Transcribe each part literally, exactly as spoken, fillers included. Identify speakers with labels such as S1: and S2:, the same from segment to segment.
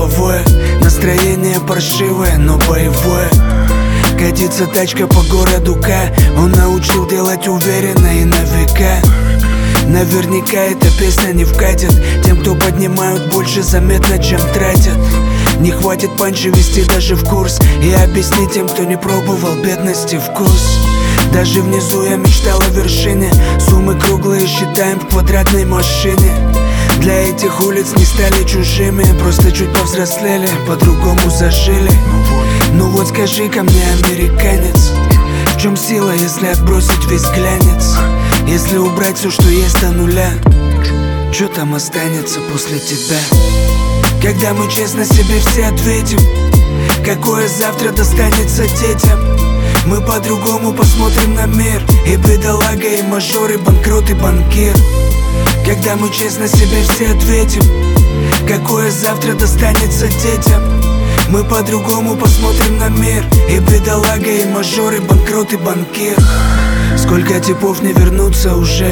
S1: лобовое. Настроение паршивое, но боевое. Катится тачка по городу К. Он научил делать уверенно и на века. Наверняка эта песня не вкатит тем, кто поднимают больше заметно, чем тратят. Не хватит панчи вести даже в курс и объяснить тем, кто не пробовал бедности вкус. Даже внизу я мечтал о вершине. Суммы круглые считаем в квадратной машине. Для этих улиц не стали чужими, просто чуть повзрослели, по-другому зажили. Ну вот скажи-ка мне, американец, в чем сила, если отбросить весь глянец? Если убрать все, что есть до нуля, что там останется после тебя? Когда мы честно себе все ответим, какое завтра достанется детям, мы по-другому посмотрим на мир. И бедолага, и мажор, и банкрот, и банкир. Когда мы честно себе все ответим, какое завтра достанется детям, мы по-другому посмотрим на мир. И бедолага, и мажор, и банкрот, и банкир. Сколько типов не вернутся уже,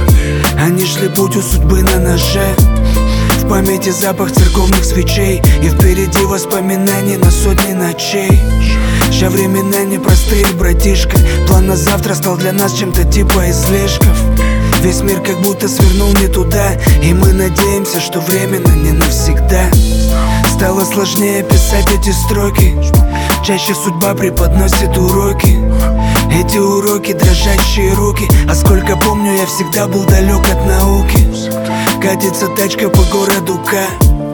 S1: они шли путь у судьбы на ноже. В памяти запах церковных свечей, и впереди воспоминаний на сотни ночей. Ща времена непростые, братишка. План на завтра стал для нас чем-то типа излишков. Весь мир как будто свернул не туда, и мы надеемся, что временно не навсегда. Стало сложнее писать эти строки, чаще судьба преподносит уроки. Эти уроки, дрожащие руки. А сколько помню, я всегда был далек от науки. Катится тачка по городу К.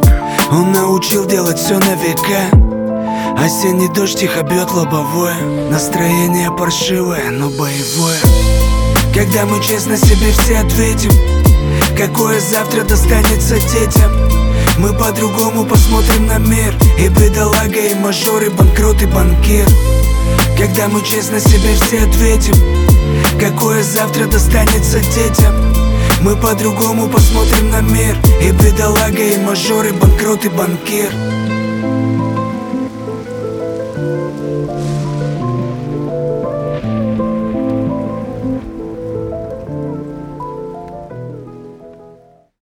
S1: Он научил делать все на века. Осенний дождь тихо бьет лобовое. Настроение паршивое, но боевое. Когда мы честно себе все ответим, какое завтра достанется детям, мы по-другому посмотрим на мир. И бедолага, и мажор, и банкрот, и банкир. Когда мы честно себе все ответим, какое завтра достанется детям, мы по-другому посмотрим на мир. И бедолага, и мажор, и банкрот, и банкир.